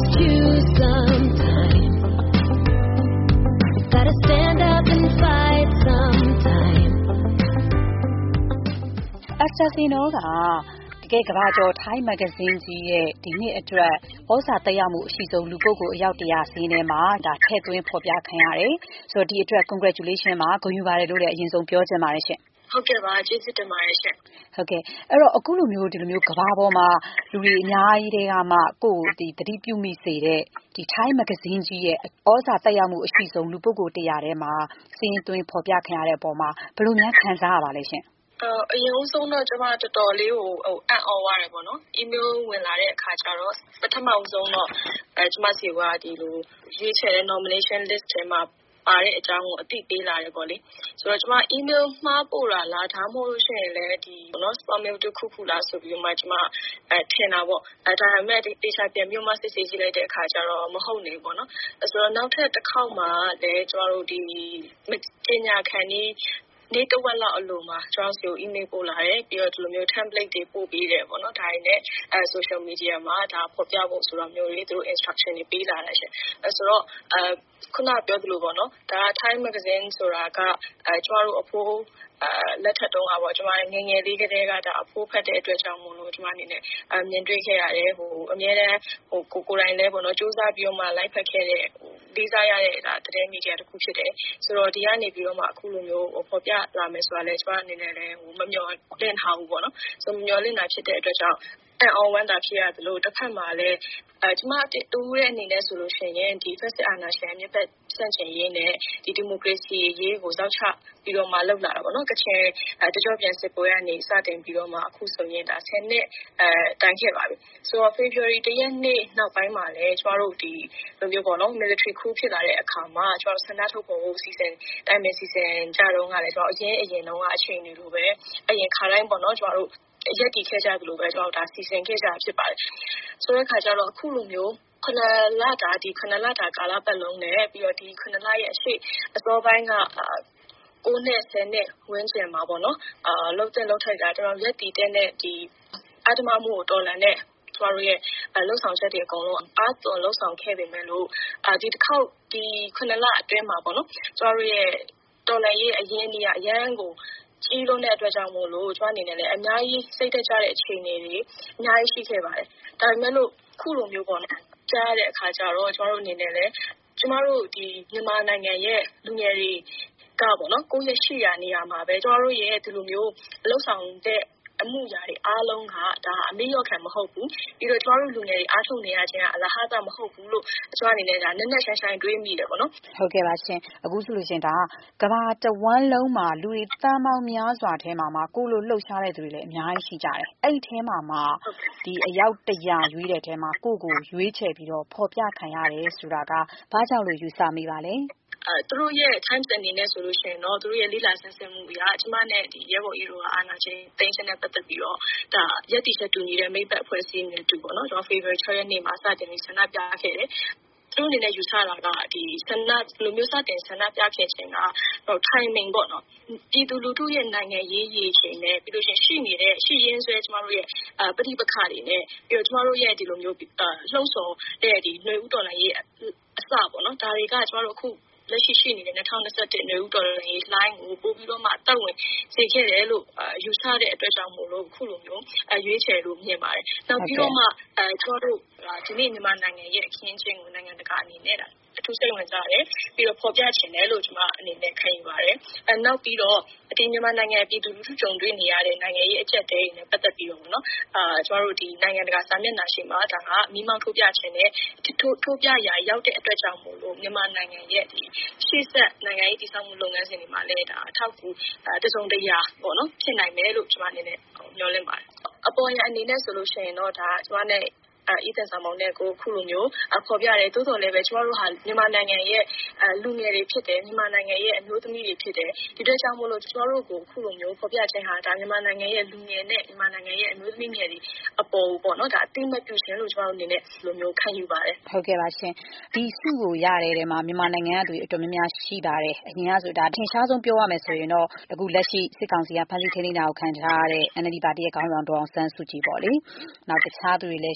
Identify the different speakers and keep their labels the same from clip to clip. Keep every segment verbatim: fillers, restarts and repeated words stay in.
Speaker 1: you sometime. Gotta stand up and fight sometime.
Speaker 2: Astasino ကတကယ်ကဘာကျော်ထိုင်းမဂ္ဂဇင်းကြီးရဲ့ဒီနှစ်အတွက်ဩဇာတက်ရောက်မှုအရှိဆုံးလူပုဂ္ဂိုလ်အယောက်တရာစီးထဲမှာဒါထည့်သွင်းဖော်ပြခံရတယ်ဆိုတော့ဒီအတွက် congratulation ပါဂုဏ်ယူပါတယ်လို့လည်းအရင်ဆုံးပြောချင်ပါတယ်ရှင်
Speaker 3: ဟုတ်ကဲ့ပါကျေးဇူးတင်ပါတယ်ရှင်
Speaker 2: ဟုတ်ကဲ့အဲ့တော့အခုလိုမျိုးဒီလိုမျိုးကဘာပေါ်မှာလူတွေအများကြီးတွေကမှကိုယ်ဒီတတိပြုမိစေတဲ့ဒီထိုင်းမဂ္ဂဇင်းကြီးရဲ့ဩဇာတက်ရောက်မှုအရှိဆုံးလူပုဂ္ဂိုလ်တရာထဲမှာစီးရင်သွင်းဖော်ပြခံရတဲ့အပေါ်မှာဘယ်လိုများခံစားရပါလဲရှင်
Speaker 3: အရင်ဆုံးတော့ကျွန်မတော်တော်လေးကိုဟိုအံ့ဩရတယ်ပေါ့နော် email ဝင်လာတဲ့အခါကျတော့ပထမဆုံးတော့အဲကျွန်မစီကဒီလိုရွေးချယ်တဲ့ nomination list ထဲမှာပါတဲ့အကြောင်းကိုအသိပေးလာတယ်ပေါ့လေဆိုတော့ကျွန်မ email မှားပို့တာလားဒါမှမဟုတ်လို့ရှိရင်လည်းဒီနော် spam mail တစ်ခုခုလားဆိုပြီးမှကျွန်မအဲထင်တာပေါ့အဲဒါပေမဲ့ဒီ data ပြန်ပြီးမှစစ်ဆေးကြည့်လိုက်တဲ့အခါကျတော့မဟုတ်နေဘူးပေါ့နော်ဆိုတော့နောက်ထပ်တစ်ခေါက်မှာလည်းကျွန်တော်တို့ဒီပညာခံဒီနေ့တစ်ဝက်လောက်အလိုမှာကျွန်တော်စီကို email ပို့လာတယ်ပြီးတော့ဒီလိုမျိုး template တွေပို့ပေးတယ်ပေါ့နော်ဒါတွေနဲ့အဲ social media မှာဒါဖော်ပြဖို့ဆိုတော့မျိုးတွေသူတို့ instruction တွေပေးလာတယ်ရှင်အဲဆိုတော့အဲခုနပြောသလိုပေါ့နော်ဒါ Thai magazine ဆိုတာကအဲကျွန်တော်တို့အဖိုးအဲလက်ထက်တုန်းကပေါ့ကျွန်မငယ်ငယ်လေးကတည်းကဒါအဖိုးဖတ်တဲ့အတွက်ကြောင့်မို့လို့ကျွန်မအနေနဲ့အမြင်တွေ့ခဲ့ရတယ်ဟိုအများတန်းဟိုကိုကိုယ်တိုင်လည်းပေါ့နော်စူးစမ်းပြီးတော့မှ live ဖတ်ခဲ့တဲ့ဟိုလေးစားရတဲ့ဒါသတင်းမီဒီယာတစ်ခုဖြစ်တယ်ဆိုတော့ဒီကနေပြီးတော့မှအခုလိုမျိုးဖော်ပြလာမယ်ဆိုတာလည်းကျွန်မအနေနဲ့လည်းဟိုမမျှော်လင့်ထားဘူးပေါ့နော်ဆိုမျှော်လင့်တာဖြစ်တဲ့အတွက်ကြောင့်အန်အော်ဝမ်းတာဖြစ်ရတယ်လို့တစ်ဖက်မှာလည်းအဲကျွန်မတူရဲ့အနေနဲ့ဆိုလို့ရှိရင်ဒီ first အာဏာရှင်မြစ်ဖက်ဆန့်ကျင်ရေးနဲ့ဒီဒီမိုကရေစီရေးကိုစောက်ချပြီးတော့မှလောက်လာတာပေါ့နော်ကချင်တကြောပြန်စစ်ပွဲကနေစတင်ပြီးတော့မှအခုဆိုရင်ဒါဆယ်နှစ်အဲတိုင်ခဲ့ပါပြီဆိုတော့ February တရက်နေ့နောက်ပိုင်းမှာလည်းကျွန်တော်တို့ဒီလိုမျိုးပေါ့နော် military coup ဖြစ်လာတဲ့အခါမှာကျွန်တော်ဆန္ဒထုတ်ဖော်ဖို့စီစဉ်တိုင်းမယ်စီစဉ်ကြတော့ကလည်းကျွန်တော်အရင်အရင်တော့အချိန်တွေလိုပဲအရင်ခါတိုင်းပေါ့နော်ကျွန်တော်တို့ရက်တီခဲ့ကြသလိုပဲကျွန်တော်ဒါစီစဉ်ခဲ့ကြဖြစ်ပါတယ်ဆိုတဲ့ခါကျတော့အခုလိုမျိုးခဏလာတာဒီခဏလာတာကာလပတ်လုံးနဲ့ပြီးတော့ဒီခဏလာရဲ့အရှိအစောပိုင်းကကိုးနဲ့ဆယ်နဲ့ဝန်းကျင်မှာပေါ့နော်အာလောက်တဲ့လောက်ထိုက်တာကျွန်တော်ရက်တီတဲ့နဲ့ဒီအတမမှုကိုတော်လန်တဲ့ကျွန်တော်ရဲ့လှုပ်ဆောင်ချက်တွေအကုန်လုံးအားသွန်လှုပ်ဆောင်ခဲ့ပေမဲ့လို့အာဒီတစ်ခေါက်ဒီခဏလာအတွင်းမှာပေါ့နော်ကျွန်တော်ရဲ့တော်လန်ရဲ့အရင်နေရာအရန်ကိုကြီးလုံးတဲ့အတွက်ကြောင့်မို့လို့ကျွန်တော်အနေနဲ့လည်းအများကြီးစိတ်သက်သာတဲ့အခြေအနေတွေအများကြီးရှိခဲ့ပါတယ်ဒါပေမဲ့လို့ခုလိုမျိုးပေါ့နော်ကြားတဲ့အခါကျတော့ကျွန်တော်တို့အနေနဲ့လည်းကျွန်တော်တို့ဒီမြန်မာနိုင်ငံရဲ့လူငယ်တွေကပေါ့နော်ကိုယ့်ရဲ့ရှိရာနေရာမှာပဲကျွန်တော်တို့ရဲ့ဒီလိုမျိုးလှုပ်ဆောင်တဲ့အမှုရာတွေအားလုံးကဒါအမေရောခံမဟုတ်ဘူးပြီးတော့ကျွန်တော်တို့လူငယ်တွေအားထုတ်နေရခြင်းအလဟာသမဟုတ်ဘူးလို့ကျွန်တော်အနေနဲ့ဒါနက်နက်ရှိုင်းရှိုင်းတွေးမိတယ်ပေါ့နော်
Speaker 2: ဟုတ်ကဲ့ပါရှင်အခုဆိုလို့ရှင်ဒါကဘာတဝမ်းလုံးမှာလူတွေတန်းပေါင်းများစွာထဲမှာမှာကိုလိုလှုပ်ရှားတဲ့သူတွေလည်းအများကြီးရှိကြတယ်အဲ့ဒီထဲမှာမှာဒီအယောက်တရာရွေးတဲ့ထဲမှာကိုကိုရွေးချယ်ပြီးတော့ဖော်ပြခံရတယ်ဆိုတာကဘာကြောင့်လို့ယူဆမိပါလဲ
Speaker 3: အဲသူတို့ရဲ့ time အနေနဲ့ဆိုလို့ရှိရင်တော့သူတို့ရဲ့လိလာဆန်းစစ်မှုအရာအကျမနဲ့ဒီရဲဘော်အီရိုကအာနာချင်းတင်ရှင်နဲ့ပတ်သက်ပြီးတော့ဒါရက်တီချက်တူနေတဲ့မိဘအဖွဲ့အစည်းတွေတူပေါ့နော်ကျွန်တော် February ၆ရက်နေ့မှာစတင်ပြီးဆန္ဒပြခဲ့တယ်သူတို့အနေနဲ့ယူဆတာကဒီဆန္ဒလူမျိုးစတင်ဆန္ဒပြခဲ့ခြင်းကတော့ timing ပေါ့နော်ပြည်သူလူထုရဲ့နိုင်ငံရေးရည်ချိန်နဲ့ပြီးလို့ရှိရင်ရှိနေတဲ့ရှိရင်းဆွဲကျမတို့ရဲ့အပဋိပက္ခတွေနဲ့ပြီးတော့ကျမတို့ရဲ့ဒီလိုမျိုးလှုံ့ဆော်တဲ့ဒီຫນွေဥတော်လှန်ရေးအစပေါ့နော်ဒါတွေကကျမတို့အခုလက်ရှိရှိနေတဲ့၂၀၂၁နွေဦးတော်လှန်ရေး line ကိုပို့ပြီးတော့မှအသက်ဝင်စေခဲ့တယ်လို့ယူဆတဲ့အတွက်ကြောင့်မို့လို့အခုလိုမျိုးရွေးချယ်လို့မြင်ပါတယ်။နောက်ပြီးတော့မှအဲကျွန်တော်တို့ဒီနေ့မြန်မာနိုင်ငံရဲ့အခင်းအကျင်းကိုနိုင်ငံတကာအနေနဲ့အထူးစိတ်ဝင်စားတယ်ပြီးတော့ဖော်ပြချင်တယ်လို့ကျွန်မအနေနဲ့ခံယူပါတယ်။အဲနောက်ပြီးတော့ဒီမြန်မာနိုင်ငံပြည်သူလူထုကြုံတွေ့နေရတဲ့နိုင်ငံရေးအကျပ်တဲတွေနဲ့ပတ်သက်ပြီးတော့နော်အာကျွန်တော်တို့ဒီနိုင်ငံတကာစာမျက်နှာရှိမှာဒါကမိမောင်းထုတ်ပြခြင်းနဲ့ထိုးထိုးပြရာရောက်တဲ့အတွက်ကြောင့်မို့လို့မြန်မာနိုင်ငံရဲ့ဒီရှေ့ဆက်နိုင်ငံရေးတည်ဆောက်မှုလုပ်ငန်းစဉ်တွေမှာလည်းဒါအထောက်အကူတစုံတရာပေါ့နော်ဖြစ်နိုင်မယ်လို့ကျွန်မအနေနဲ့မျှော်လင့်ပါတယ်အပေါ်ရအနေနဲ့ဆိုလို့ရှိရင်တော့ဒါကျွန်မနဲ့အေးသန်ဆောင်မောင်နဲ့ကိုခုလိုမျိုးဖော်ပြတယ်တိုးတော်လည်းပဲကျမတို့ဟာမြန်မာနိုင်ငံရဲ့လူငယ်တွေဖြစ်တယ်မြန်မာနိုင်ငံရဲ့အမျိုးသမီးတွေဖြစ်တယ်ဒီအတွက်ကြောင့်မို့လို့ကျမတို့ကိုခုလိုမျိုးဖော်ပြခြင်းဟာဒါမြန်မာနိုင်ငံရဲ့လူငယ်နဲ့မြန်မာနိုင်ငံရဲ့အမျိုးသမီးငယ်တွေအပေါ်ပေါ့နော်ဒါအသိမဲ့ပြုခြင်းလို့ကျမတို့အနေနဲ့လိုမျိုးခံယူပါတယ်
Speaker 2: ဟုတ်ကဲ့ပါရှင်ဒီစုကိုရတဲ့ထဲမှာမြန်မာနိုင်ငံကသူအတော်များများရှိပါတယ်အရင်ကဆိုဒါထင်ရှားဆုံးပြောရမယ်ဆိုရင်တော့အခုလက်ရှိစစ်ကောင်စီကဖမ်းဆီးထိန်းသိမ်းတာကိုခံထားရတဲ့ N L D ပါတီရဲ့ခေါင်းဆောင်ဒေါ်အောင်ဆန်းစုကြည်ပေါ့လေနောက်တခြားသူတွေလည်းရှိပါတယ်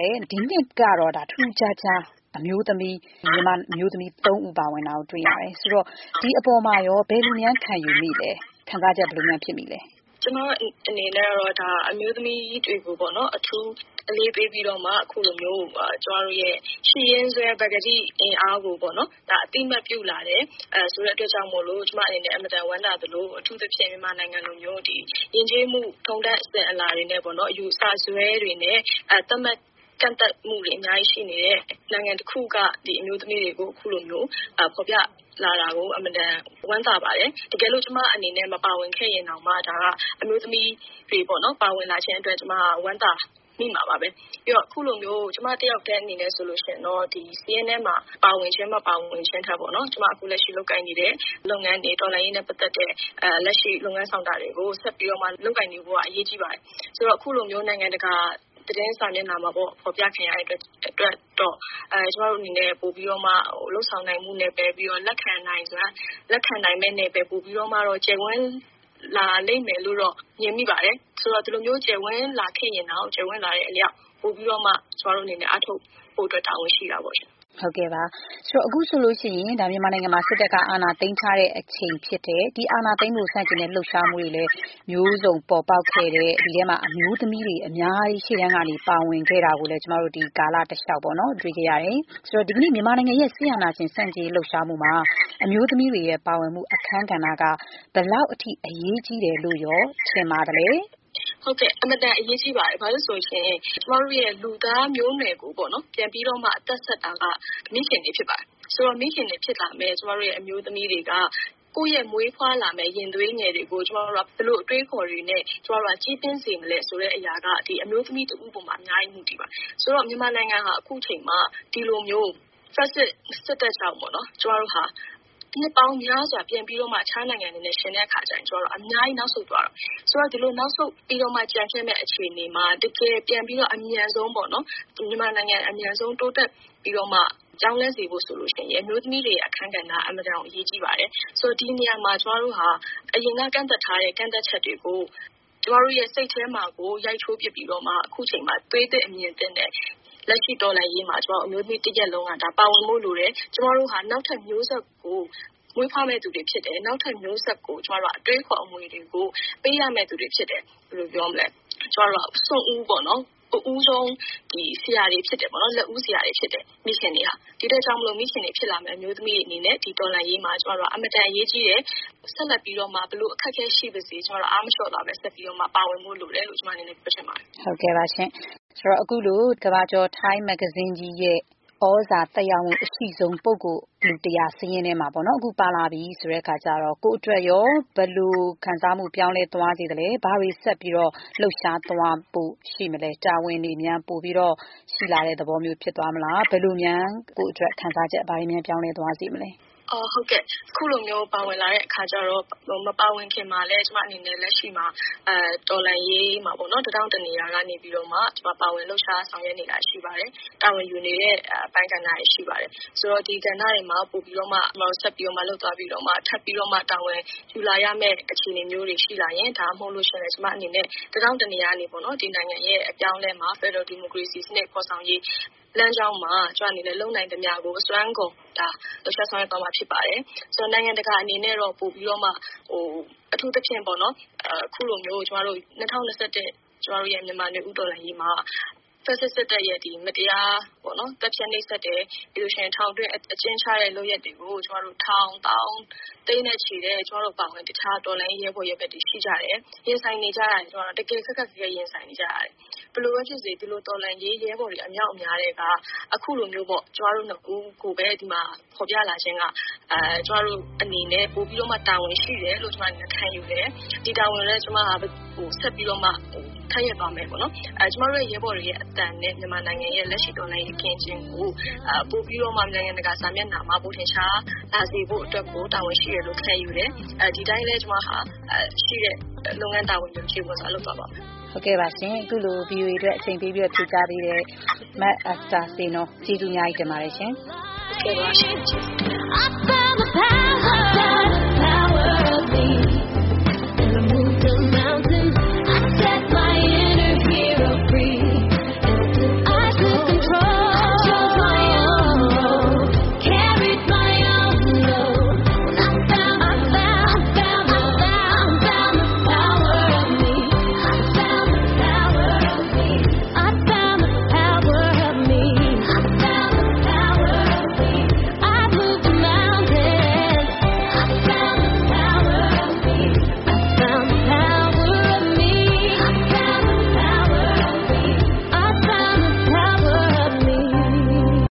Speaker 2: ပါတယ်ဒီနှစ်ကတော့ဒါထူးခြားခြားအမျိုးသမီးမြန်မာအမျိုးသမီးသုံးဦးပါဝင်တာကိုတွေ့ရတယ်ဆိုတော့ဒီအပေါ်မှာရောဘယ်လိုများခံယူမိလဲခံစားချက်ဘယ်လိုများဖြစ်မိလဲ
Speaker 3: ကျွန်တော်အနေနဲ့တော့ဒါအမျိုးသမီးတွေကိုပေါ့နော်အထူးအလေးပေးပြီးတော့မှအခုလိုမျိုးကျွန်တော်တို့ရဲ့ရှီရင်ဆွဲပကတိအင်အားကိုပေါ့နော်ဒါအတိမတ်ပြုလာတယ်အဲဆိုတဲ့အတွက်ကြောင့်မို့လို့ကျွန်မအနေနဲ့အမတန်ဝမ်းသာသလိုအထူးသဖြင့်မြန်မာနိုင်ငံလိုမျိုးဒီယဉ်ကျေးမှုထုံးတမ်းအစဉ်အလာတွေနဲ့ပေါ့နော်အယူဆဆွဲတွေနဲ့အဲသတ်မှတ်ကန့်သက်မှုတွေအများကြီးရှိနေတဲ့နိုင်ငံတစ်ခုကဒီအမျိုးသမီးတွေကိုအခုလိုမျိုးဖော်ပြလာတာကိုအမတန်ဝမ်းသာပါတယ်တကယ်လို့ကျွန်မအနေနဲ့မပါဝင်ခဲ့ရင်တော့မှဒါကအမျိုးသမီးတွေပေါ့နော်ပါဝင်လာခြင်းအတွက်ကျွန်မဝမ်းသာမိမှာပါပဲပြီးတော့အခုလိုမျိုးကျွန်မတယောက်တည်းအနေနဲ့ဆိုလို့ရှိရင်တော့ဒီ C N N မှာပါဝင်ခြင်းမပါဝင်ခြင်းထက်ပေါ့နော်ကျွန်မအခုလက်ရှိလုပ်ကိုင်နေတဲ့လုပ်ငန်းတွေတော်လှန်ရေးနဲ့ပတ်သက်တဲ့အဲလက်ရှိလုပ်ငန်းဆောင်တာတွေကိုဆက်ပြီးတော့မှလုပ်ကိုင်နေဖို့ကအရေးကြီးပါတယ်ဆိုတော့အခုလိုမျိုးနိုင်ငံတကာသတင်းစာမျက်နှာမှာပေါ့ဖော်ပြခင်ရတဲ့အတွက်တော့အဲကျွန်တော်တို့အနေနဲ့ပို့ပြီးတော့မှဟိုလှုပ်ဆောင်နိုင်မှုနဲ့ပဲပြီးတော့လက်ခံနိုင်ဆိုတာလက်ခံနိုင်မဲ့နဲ့ပဲပို့ပြီးတော့မှတော့ကျေဝန်းလာလိမ့်မယ်လို့တော့မြင်မိပါတယ်ဆိုတော့ဒီလိုမျိုးကျေဝန်းလာခဲ့ရင်တော့ကျေဝန်းလာတဲ့အလျောက်ပို့ပြီးတော့မှကျွန်တော်တို့အနေနဲ့အထောက်ပို့အတွက်တာဝန်ရှိတာပေါ့ရှင်
Speaker 2: ဟုတ်ကဲ့ပါဆိုတော့အခုဆိုလို့ရှိရင်ဒါမြန်မာနိုင်ငံမှာစစ်တပ်ကအာဏာသိမ်းထားတဲ့အချိန်ဖြစ်တဲ့ဒီအာဏာသိမ်းမှုဆန့်ကျင်တဲ့လှုပ်ရှားမှုတွေလည်းမျိုးစုံပေါ်ပေါက်ခဲ့တဲ့ဒီထဲမှာအမျိုးသမီးတွေအများကြီးရှေ့တန်းကနေပါဝင်ခဲ့တာကိုလည်းကျွန်တော်တို့ဒီကာလတစ်လျှောက်ပေါ့နော်တွေ့ကြရတယ်ဆိုတော့ဒီကနေ့မြန်မာနိုင်ငံရဲ့ဆီယနာရှင်စန့်ကျင်လှုပ်ရှားမှုမှာအမျိုးသမီးတွေရဲ့ပါဝင်မှုအခမ်းကဏ္ဍကဘယ်လောက်အထိအရေးကြီးတယ်လို့ရောထင်ပါတယ်လဲ
Speaker 3: ဟုတ်ကဲ့အမတန်အရေးကြီးပါတယ်ဘာလို့ဆိုရှင်ကျမတို့ရဲ့လူသားမျိုးနွယ်ကိုပေါ့နော်ပြန်ပြီးတော့မှအသက်ဆက်တာကမိခင်တွေဖြစ်ပါတယ်ဆိုတော့မိခင်တွေဖြစ်လာမယ်ကျမတို့ရဲ့အမျိုးသမီးတွေကကိုယ့်ရဲ့မွေးဖွားလာမဲ့ရင်သွေးငယ်တွေကိုကျမတို့ကဘယ်လိုအတွေးခေါ်တွေနဲ့ကျမတို့ကကြီးပင်းစေမလဲဆိုတဲ့အရာကဒီအမျိုးသမီးတူပုံမှာအများကြီးမှုတည်ပါဆိုတော့မြန်မာနိုင်ငံဟာအခုချိန်မှာဒီလိုမျိုး first စစ်တပ်ကြောင့်ပေါ့နော်ကျမတို့ဟာဒီပေါင်းများစွာပြန်ပြီးတော့မှအခြားနိုင်ငံတွေနဲ့ရှင်တဲ့အခါကျရင်ကျွန်တော်တို့အများကြီးနောက်ဆုတ်သွားတော့ဆိုတော့ဒီလိုနောက်ဆုတ်ပြီးတော့မှကြံခဲ့မဲ့အခြေအနေမှာတကယ်ပြန်ပြီးတော့အမြန်ဆုံးပေါ့နော်မြန်မာနိုင်ငံအမြန်ဆုံးတိုးတက်ပြီးတော့မှကြောင်းလဲစီဖို့ဆိုလို့ရှိရင်အမျိုးသမီးတွေအခမ်းကဏ္ဍအမတန်အရေးကြီးပါတယ်ဆိုတော့ဒီနေရာမှာကျွန်တော်တို့ဟာအရင်ကကန့်သက်ထားတဲ့ကန့်သက်ချက်တွေကိုကျွန်တော်တို့ရဲ့စိတ်ထဲမှာကိုရိုက်ချိုးပစ်ပြီးတော့မှအခုချိန်မှာသွေးသစ်အမြင်သစ်နဲ့လက်ရှိတော်လှန်ရေးမှာကျွန်တော်အမျိုးသမီးတစ်ရက်လုံးကဒါပါဝင်မှုလိုတယ်ကျွန်တော်တို့ဟာနောက်ထပ်မျိုးဆက်ကိုမွေးဖွားမဲ့သူတွေဖြစ်တယ်နောက်ထပ်မျိုးဆက်ကိုကျွန်တော်တို့အတွေးခေါ်အမွေတွေကိုပေးရမဲ့သူတွေဖြစ်တယ်ဘယ်လိုပြောမလဲကျွန်တော်တို့စွန့်ဦးပေါ့နော်ဦးဆုံးဒီဆရာတွေဖြစ်တယ်ပေါ့နော်လက်ဦးဆရာတွေဖြစ်တယ်မိခင်တွေဟာဒီတဲ့ကြောင့်မလို့မိခင်တွေဖြစ်လာမဲ့အမျိုးသမီးတွေအနေနဲ့ဒီတော်လှန်ရေးမှာကျွန်တော်တို့အမတန်အရေးကြီးတယ်ဆက်လက်ပြီးတော့မှဘလို့အခက်အခဲရှိပါစေကျွန်တော်တို့အားမလျှော့တာပဲဆက်ပြီးတော့မှပါဝင်မှုလိုတယ်လို့ကျွန်မအနေနဲ့ပြောချင်ပါတယ်
Speaker 2: ဟုတ်ကဲ့ပါရှင်ဆိုတော့အခုလိုကဘာကျော် Time Magazine ကြီးရဲ့ဩဇာတက်ရောက်မှုအရှိဆုံးပုဂ္ဂိုလ်လူတရားစည်းရင်းထဲမှာပေါ့နော်အခုပါလာပြီဆိုတဲ့အခါကျတော့ကိုအတွက်ရောဘယ်လိုခံစားမှုပြောင်းလဲသွားစေသလဲဘာတွေဆက်ပြီးတော့လှုပ်ရှားသွားဖို့ရှိမလဲတာဝန်တွေများပို့ပြီးတော့ရှိလာတဲ့သဘောမျိုးဖြစ်သွားမလားဘယ်လိုများကိုအတွက်ခံစားချက်ဘာတွေများပြောင်းလဲသွားစေမလဲ
Speaker 3: အော်ဟုတ်ကဲ့ခုလိုမျိုးပါဝင်လာတဲ့အခါကျတော့မပါဝင်ခင်မှာလဲကျွန်မအနေနဲ့လက်ရှိမှာအဲတော်လန်ရေးမှာပေါ့နော်တတောင်းတနေရာကနေပြီးတော့မှကျွန်မပါဝင်လှုပ်ရှားဆောင်ရွက်နေတာရှိပါတယ်တာဝန်ယူနေတဲ့ပိုင်းကဏ္ဍတွေရှိပါတယ်ဆိုတော့ဒီကဏ္ဍတွေမှာပို့ပြီးတော့မှကျွန်တော်ဆက်ပြီးတော့မှလှုပ်သွားပြီးတော့မှထပ်ပြီးတော့မှတာဝန်ယူလာရမယ့်အခြေအနေမျိုးတွေရှိလာရင်ဒါမှမဟုတ်လို့ရှိရင်ကျွန်မအနေနဲ့တတောင်းတနေရာနေပေါ့နော်ဒီနိုင်ငံရဲ့အပြောင်းလဲမှာ Federal Democracy စနစ်ပေါ်ဆောင်ရေးလမ်းကြောင်းမှာကျွန်တော်အနေနဲ့လုံနိုင်သမျှကိုအစွမ်းကုန်ဒါလှုပ်ရှားဆောင်ရွက်သွားမှာဖြစ်ပါတယ်ဆိုတော့နိုင်ငံတကာအနေနဲ့တော့ပို့ပြီးတော့မှဟိုအထူးသဖြင့်ပေါ့နော်အခုလိုမျိုးကျွန်တော်တို့၂၀၂၁ကျွန်တော်တို့ရဲ့မြန်မာနယ်ဦးတော်လှန်ရေးမှာဖက်စစ်စစ်တပ်ရဲ့ဒီမတရားပေါ့နော်တပ်ဖြတ်နှိပ်စက်တယ်ပြီးလို့ရှိရင်ထောင်တွင်းအကျဉ်းချတဲ့လုပ်ရက်တွေကိုကျွန်တော်တို့ထောင်တောင်းတိတ်နဲ့ချီတဲ့ကျွန်တော်တို့ပါဝင်တခြားတော်လှန်ရေးရဲဘော်ရဲဘက်တွေရှိကြတယ်ရင်ဆိုင်နေကြတယ်ကျွန်တော်တို့တကယ်ခက်ခက်ခဲခဲရင်ဆိုင်နေကြရတယ်ဘယ်လိုပဲဖြစ်စေဒီလိုတော်လှန်ရေးရဲဘော်တွေအမြောက်အများတွေကအခုလိုမျိုးပေါ့ကျွန်တော်တို့နှစ်ဦးကိုပဲဒီမှာဖော်ပြလာခြင်းကအဲကျွန်တော်တို့အနေနဲ့ပို့ပြီးတော့မှတာဝန်ရှိတယ်လို့ကျွန်တော်ခံယူတယ်ဒီတာဝန်လည်းကျွန်မကဟိုဆက်ပြီးတော့မှဟိုထပ်ရသွားမယ်ပေါ့နော်အဲကျွန်တော်တို့ရဲဘော်တွေရဲ့အတန်နဲ့မြန်မာနိုင်ငံရဲ့လက်ရှိတော်လှန်ရေးအခင်းချင်းကိုအပို့ပြီးတော့မှနိုင်ငံတကာစာမျက်နှာမှာပို့ထင်ရှားလာစေဖို့အတွက်ကိုတာဝန်ရှိရလို့ခံယူတယ်အဲဒီတိုင်းလည်းကျွန်မဟာရှိတဲ့လုပ်ငန်းတာဝန်တွေခြေပေါ်စားလုပ်သွားပါမယ်
Speaker 2: ဟုတ်ကဲ့ပါရှင်အခုလို V O A အတွက်အချိန်ပေးပြီးဖြေကြားပေးတဲ့မတ်အက်စတာစေနောကျေးဇူးအများကြီးတင်ပါတယ်ရှင်
Speaker 3: ဟုတ်ကဲ့ပါရှင်